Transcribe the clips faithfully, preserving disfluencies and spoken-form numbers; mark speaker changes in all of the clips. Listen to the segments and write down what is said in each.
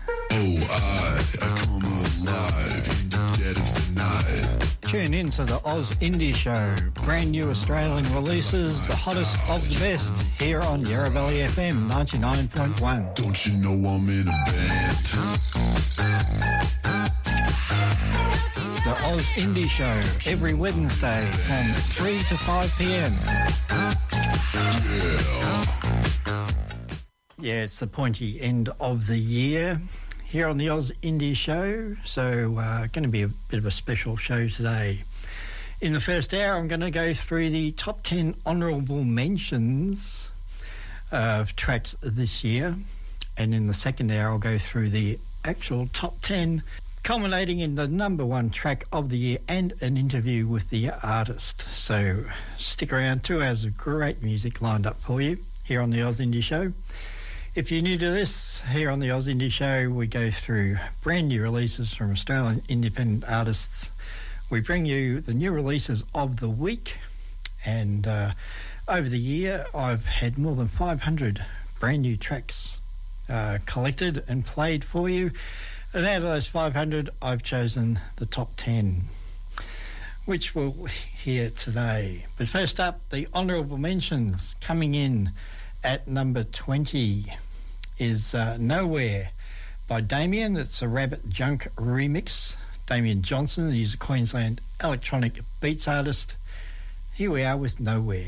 Speaker 1: I, I come alive in the dead of the night.
Speaker 2: Tune in to the Oz Indie Show. Brand new Australian releases, the hottest of the best, here on Yarra Valley F M ninety-nine point one.
Speaker 1: Don't you know I'm in a band?
Speaker 2: The Oz Indie Show, every Wednesday from three to five p m.
Speaker 1: Yeah.
Speaker 2: Yeah, it's the pointy end of the year here on the Oz Indie Show, so uh, going to be a bit of a special show today. In the first hour, I'm going to go through the top ten honourable mentions of tracks this year, and in the second hour, I'll go through the actual top ten, culminating in the number one track of the year and an interview with the artist. So stick around, two hours of great music lined up for you here on the Oz Indie Show. If you're new to this, here on the Oz Indie Show, we go through brand new releases from Australian independent artists. We bring you the new releases of the week, and uh, over the year, I've had more than five hundred brand new tracks uh, collected and played for you. And out of those five hundred, I've chosen the top ten, which we'll hear today. But first up, the honourable mentions. Coming in at number twenty is uh, Nowhere by Damien. It's a Rabbit Junk remix. Damien Johnson, he's a Queensland electronic beats artist. Here we are with Nowhere.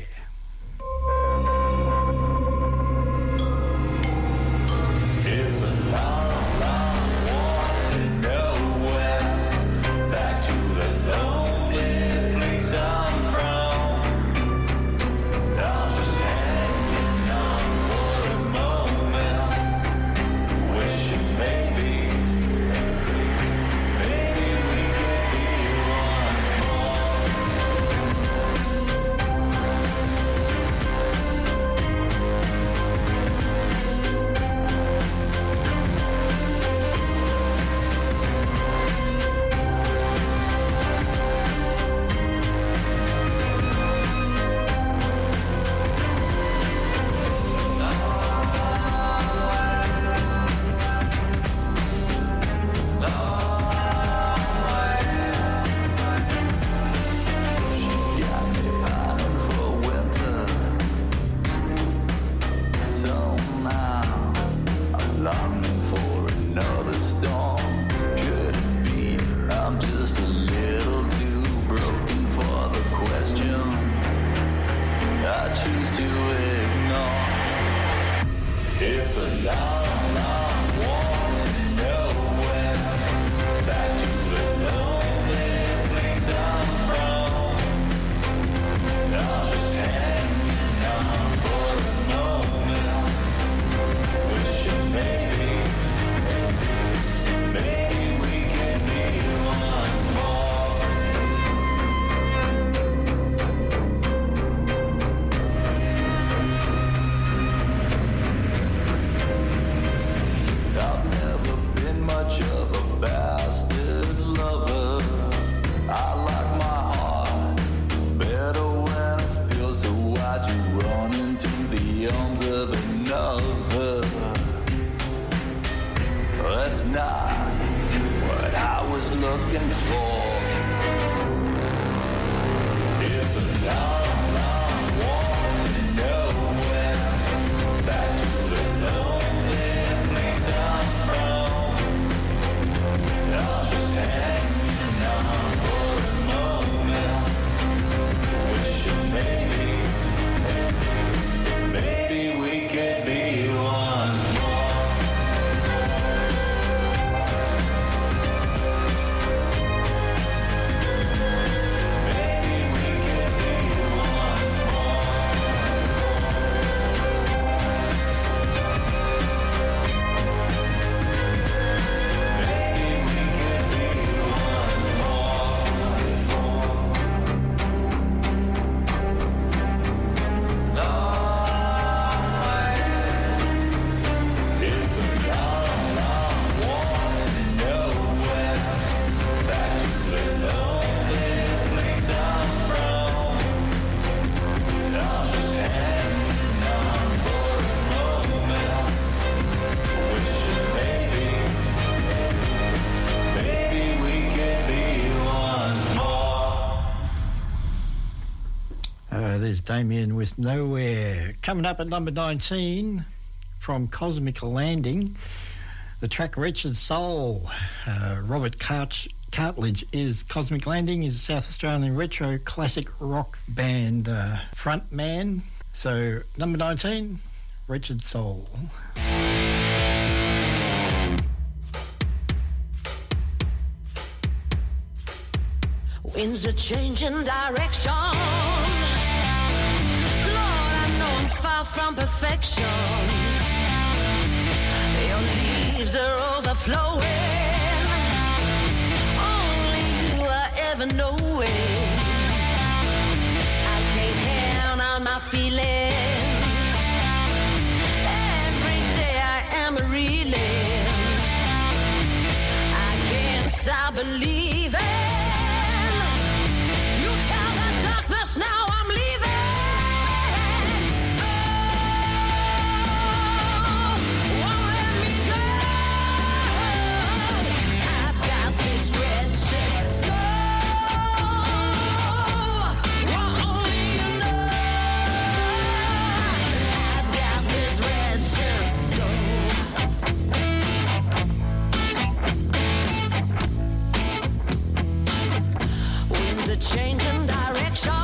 Speaker 2: Damien with Nowhere. Coming up at number nineteen from Cosmic Landing, the track Wretched Soul. Uh, Robert Cart- Cartledge is Cosmic Landing, is a South Australian retro classic rock band uh, frontman. So number nineteen, Wretched Soul.
Speaker 3: Winds are changing direction. Lord, I know I'm far from perfection. Your leaves are overflowing. Only you are ever knowing. I can't count on my feelings. Every day I am reeling. I can't stop believing. Now I'm leaving. Oh, won't let me go. I've got this wretched soul. Only you know. I've got this wretched soul. Winds are changing direction.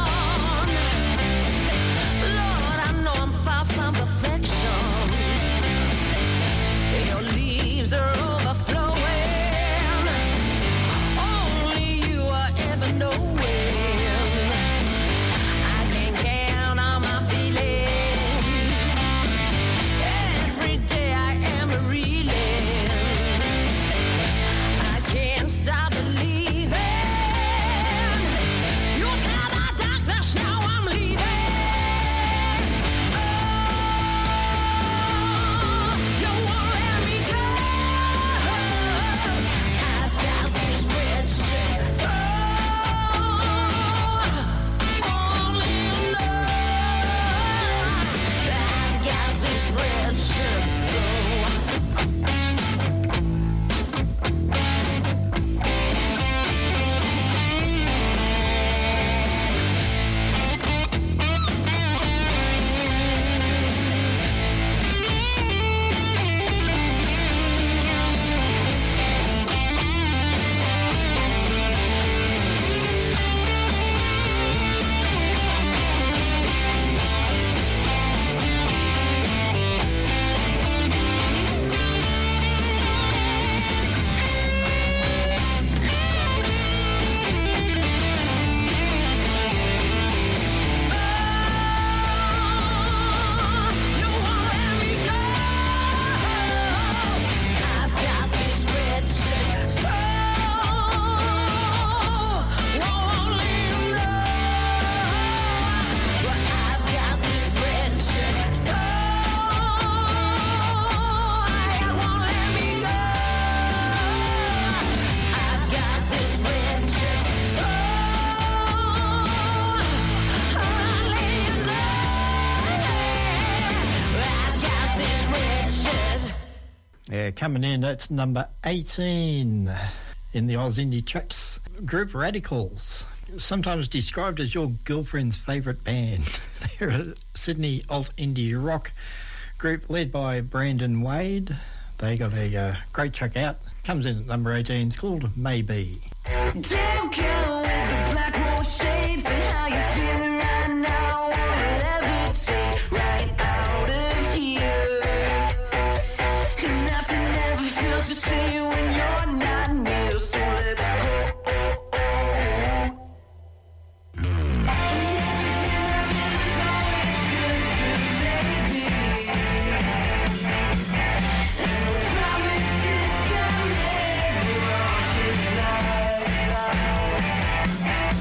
Speaker 2: Coming in, that's number eighteen in the Oz Indie Tracks group Radicals, sometimes described as your girlfriend's favourite band. They're a Sydney alt-indie rock group led by Brandon Wade. They got a uh, great track out, comes in at number eighteen, it's called Maybe.
Speaker 4: Don't care with the black wall shades and how you feeling right now. Wanna levitate right out of here. And nothing ever feels the same when you're not near. So let's go. Promises I made were all just lies.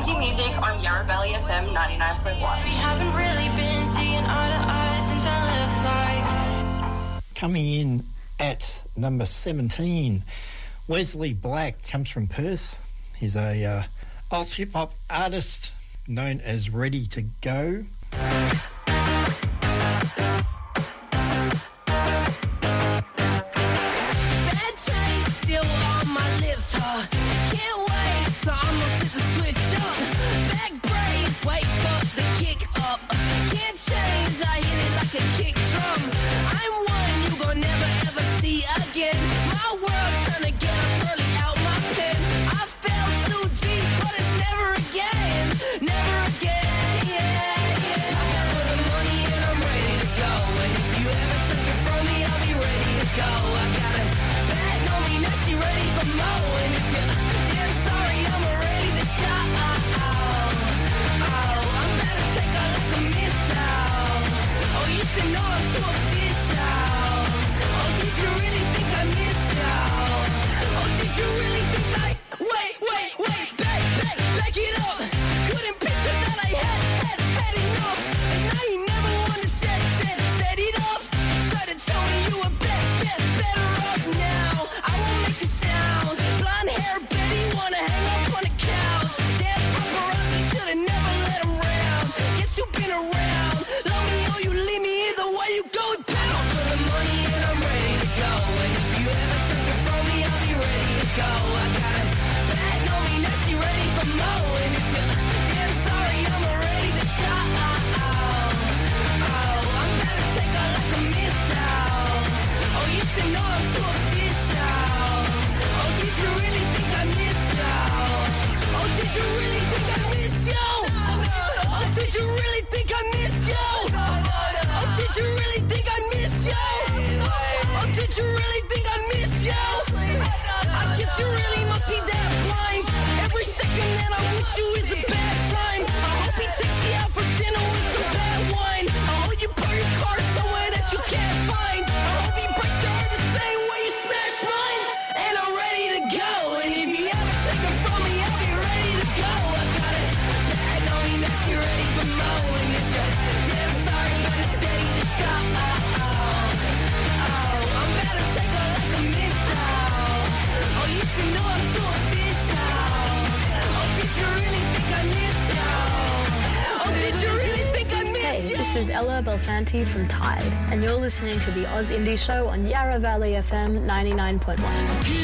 Speaker 5: indie music on Yarra Valley F M ninety-nine point one.
Speaker 4: We haven't really been seeing eye to eye since I left, like.
Speaker 2: Coming in at number seventeen, Wesley Black comes from Perth. He's a uh, alt hip-hop artist known as Ready to Go.
Speaker 6: This is Ella Belfanti from Tide, and you're listening to the Oz Indie Show on Yarra Valley F M ninety-nine point one.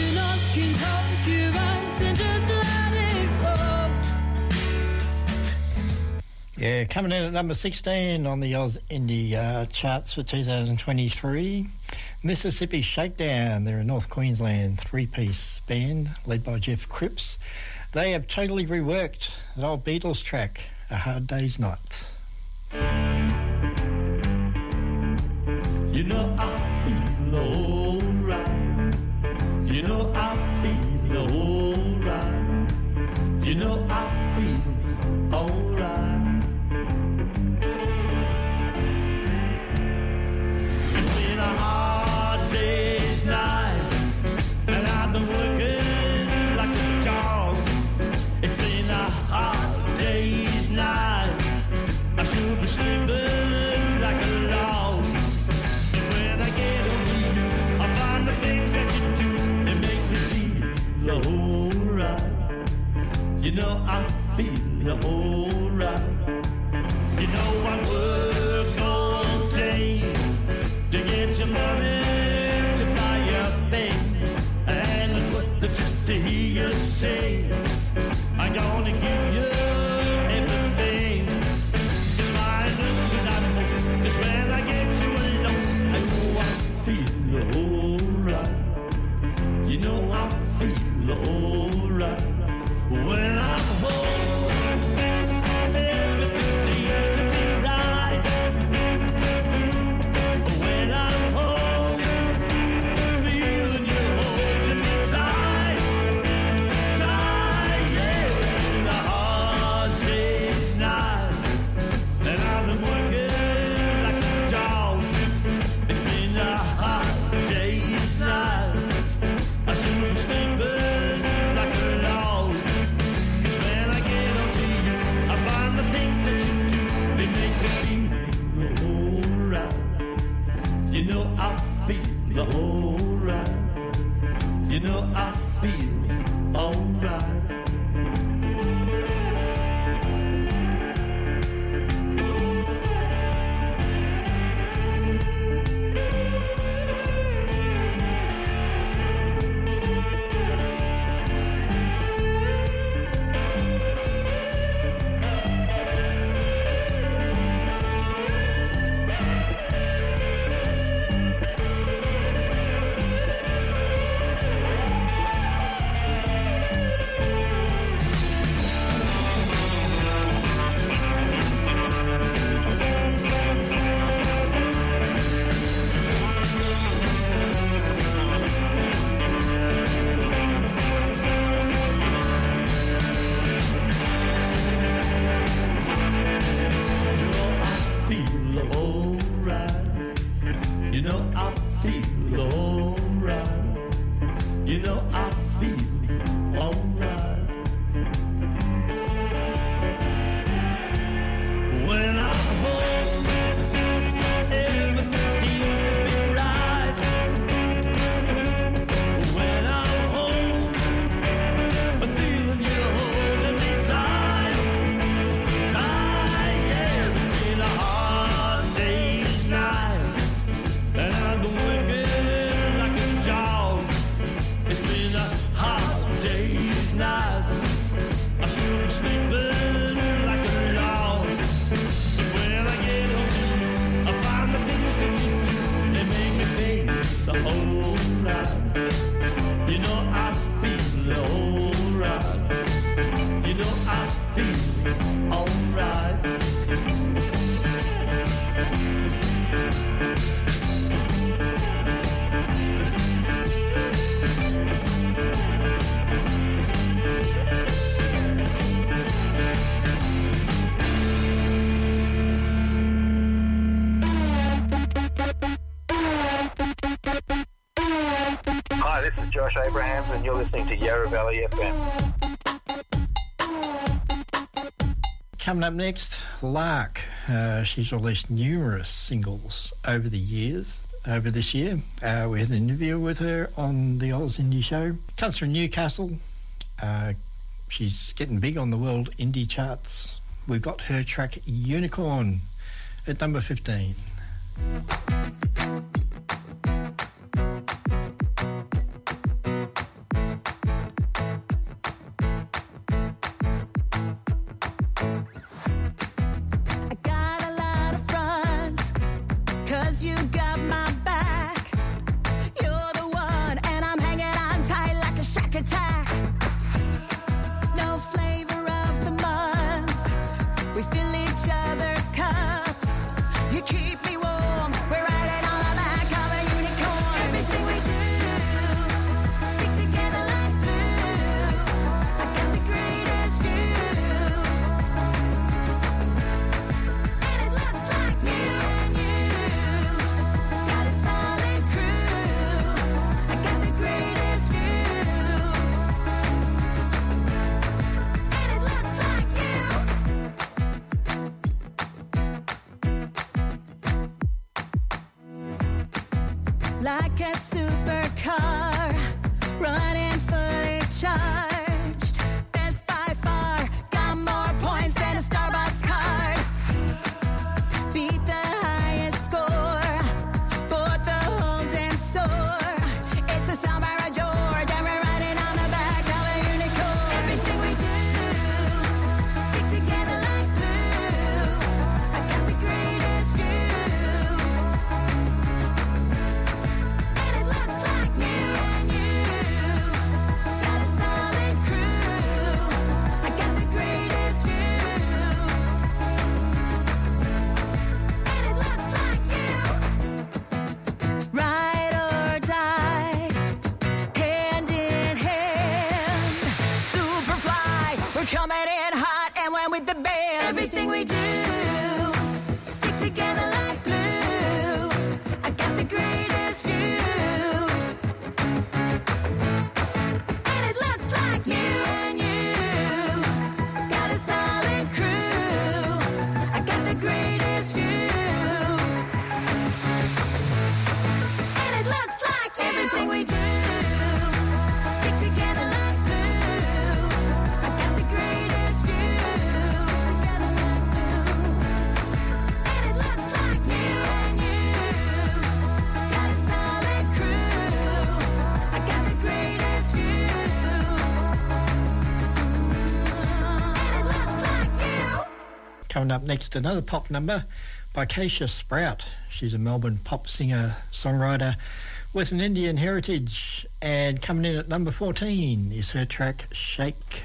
Speaker 2: Yeah, coming in at number sixteen on the Oz Indie uh, charts for two thousand twenty-three, Mississippi Shakedown. They're a North Queensland three-piece band led by Jeff Cripps. They have totally reworked an old Beatles track, A Hard Day's Night.
Speaker 7: You know I feel alright. You know I feel alright. You know I feel alright. It's been a hard day's night, and I've been working like a dog. It's been a hard day's night. I should be sleeping like a log. When I get on you, I find the things that you do, it makes me feel alright. You know I feel alright. You know I work all day to get some money to buy a bed, and what the just to hear you say, I'm gonna give you everything. It's my looks and I know, 'cause when I get you alone, I know I feel alright. You know I feel alright when I'm home.
Speaker 8: this is Josh Abrahams and you're listening to Yarra Valley F M.
Speaker 2: Coming up next, Lark. Uh, she's released numerous singles over the years, over this year. Uh, we had an interview with her on the Oz Indie Show. Comes from Newcastle. Uh, she's getting big on the world indie charts. We've got her track Unicorn at number fifteen.
Speaker 4: Keep me warm, we're riding on the back of a unicorn. Everything we do
Speaker 2: Coming up next, another pop number by Keisha Sprout. She's a Melbourne pop singer-songwriter with an Indian heritage, and coming in at number fourteen is her track Shake.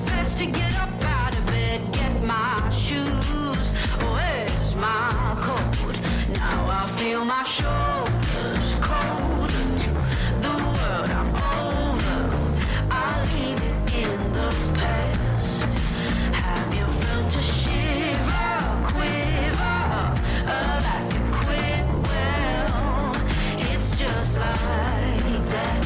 Speaker 4: Get up out of bed, get my shoes. Where's my coat? my shoulders colder to the world I'm over. I leave it in the past. Have you felt a shiver, quiver, a life you quit? Well, it's just like that.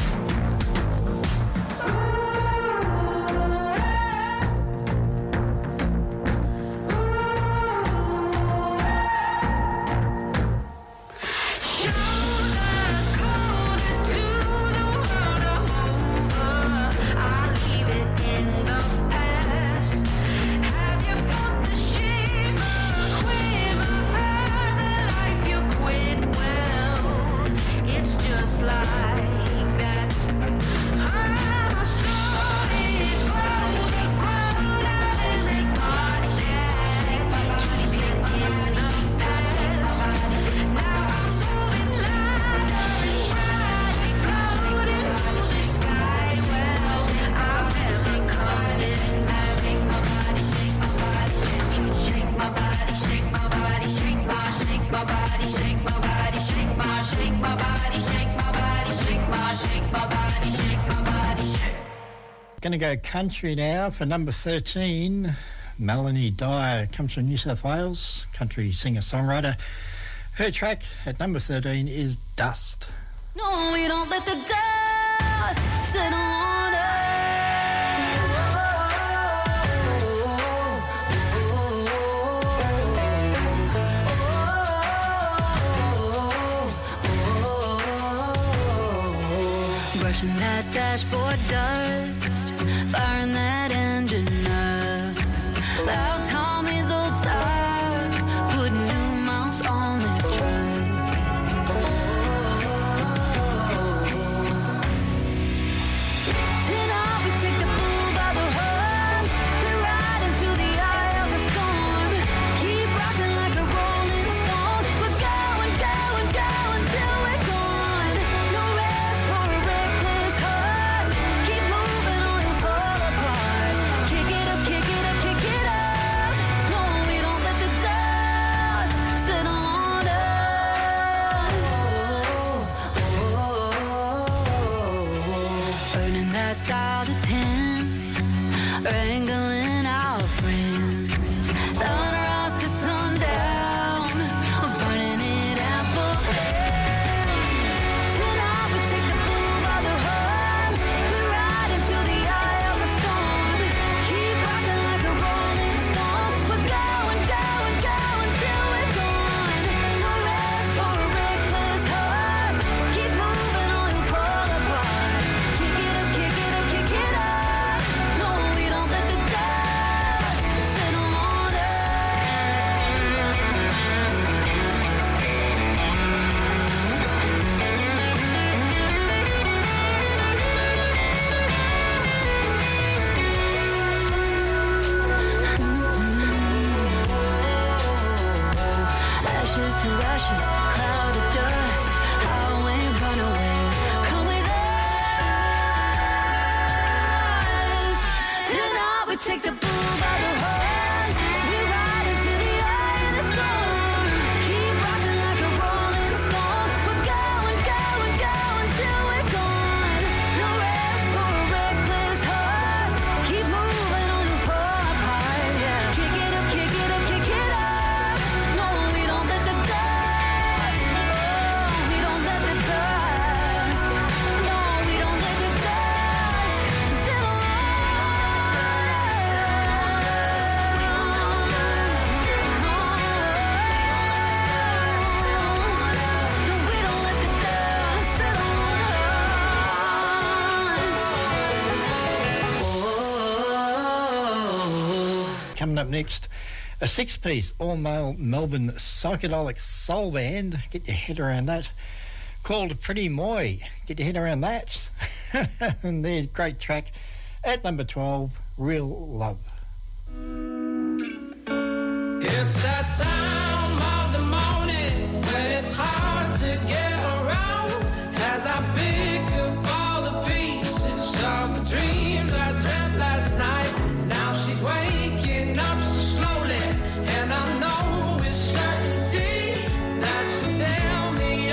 Speaker 4: Shoulders colder to the world I'm over. I leave it in the past. Have you felt the shiver, quiver, the life you quit? Well, it's just like that. Ah, my soul is grown, grown out and they thought, yeah, keep it in the past. Now I'm moving lighter and brighter, floating through the sky. Well, I'm having caught it, having my body, shake my body, shake my body, shake my body, shake my, shake my body, shake my body, shake my, shake my body, shake my body, shake my, shake my body, shake my body, shake.
Speaker 2: Going to go country now for number thirteen. Melanie Dyer comes from New South Wales, country singer-songwriter. Her track at number thirteen is Dust.
Speaker 4: No, we don't let the dust settle on us. Brushing that dashboard dust, firing that engine up. About time these old tires put new miles on this truck. Tonight we take the bull by the horns. We ride into the eye of the storm. Keep rocking like a rolling stone. We're going, going, going till we're gone. No rest for a reckless heart. Keep moving or you'll fall apart. Kick it up, kick it up, kick it up. No, we don't let the dust settle on us. Burning that dial to ten, wrangling our friends. Sunrise to sundown, we're burning it out for them. Tonight we take the bull by the horns. We ride into the eye of the storm. Keep rocking like a rolling stone. We're going, going, going till we're gone. No rest for a reckless heart. Keep moving or you'll fall apart. Kick it up, kick it up, kick it up. No, we don't let the dust settle on us. Ashes to ashes, cloud of dust, highway runaways, come with us. Tonight we take the bull by the horns. We ride into the eye of the storm. Keep rocking like a rolling stone. We're going, going, going till we're gone. No rest for a reckless heart. Keep moving or you'll fall apart. Yeah. Kick it up, kick it up, kick it up. No, we don't let the dust. Oh, we don't let the dust. No, we don't let the dust settle on us. No, we don't let the dust settle on us.
Speaker 2: Coming up next, a six-piece all-male Melbourne psychedelic soul band. Get your head around that. Called Pretty Moy. Get your head around that. And their great track at number twelve, Real Love.
Speaker 9: It's that time of the morning when it's hard to get around. As I pick up all the pieces of the dreams I dreamt last night. Now she's waking up so slowly, and I know with certainty that she'll tell me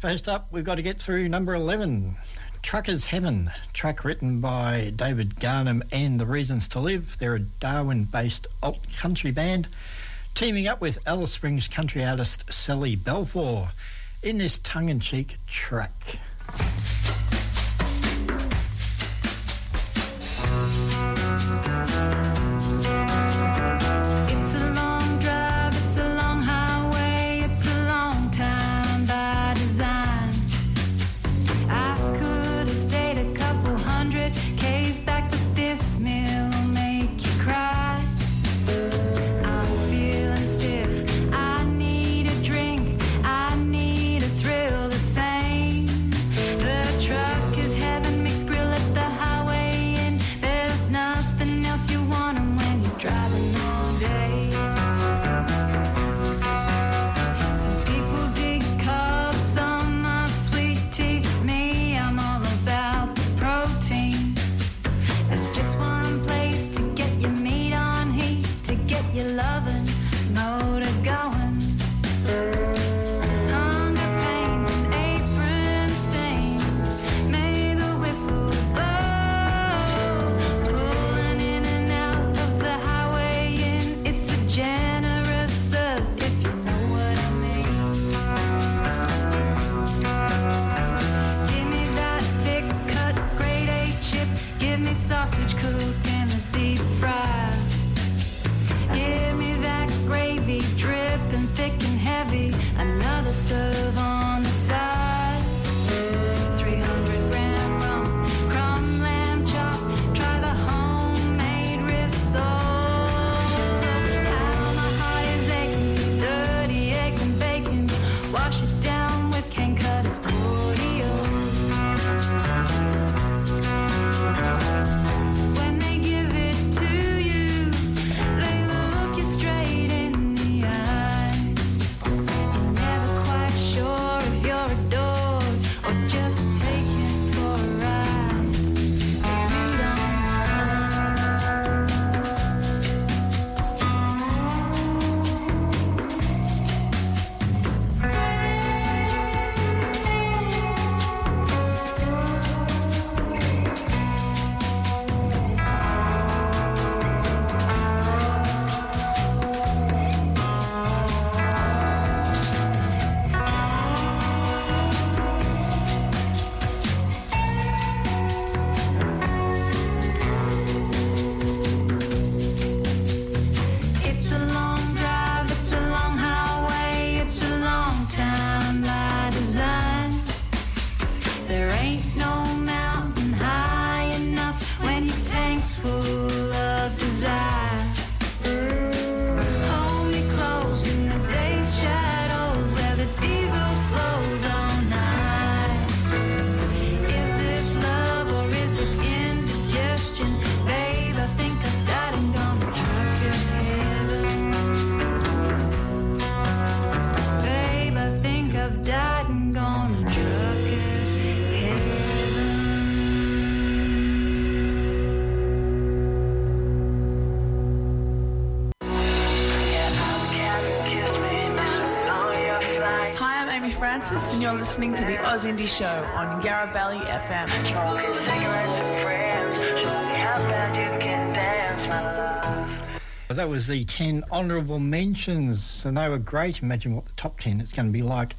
Speaker 2: First up, we've got to get through number eleven, Trucker's Heaven, track written by David Garnham and The Reasons to Live. They're a Darwin-based alt-country band, teaming up with Alice Springs country artist Sally Balfour in this tongue-in-cheek track.
Speaker 10: It's a long drive, it's a long highway, it's a long time by design. I could have stayed a couple hundred k's back, but this mill will make you cry. I'm feeling stiff, I need a drink, I need a thrill the same. The truck is heaven, mixed grill at the highway, and there's nothing else you want when you're driving all day. Some people dig carbs, some are sweet teeth. Me, I'm all about the protein. There's just one place to get your meat on heat, to get your loving motor going. Hunger pains and apron stains, may the whistle blow. Pulling in and out of the highway, and it's a generous serve, if you know what I mean. Give me that thick cut, grade A chip, give me sausage cooked in the deep fry. Give me that gravy, dripping thick and heavy, another serve on the side. three hundred gram rum, crumb lamb chop, try the homemade rissoles. How my heart is aching for dirty eggs and bacon, wash it down with cane cutters cordial. When they give it to you, they look you straight in the eye. You're never quite sure if you're adored or just taken for a ride. You don't It's a long drive, it's a long highway, it's a long time by design. There ain't no mountain high enough when your tank's full of desire. Hold me close in the day's shadows where the diesel flows all night. Is this love or is this indigestion? Babe, I think I've died and gone to trucker's heaven. Babe, I think I've died and gone to trucker's heaven.
Speaker 11: Hi, I'm Amy Francis, and you're listening to the Oz Indie Show on Yarra Valley F M.
Speaker 2: That was the ten honourable mentions, and they were great. Imagine what the top ten is going to be like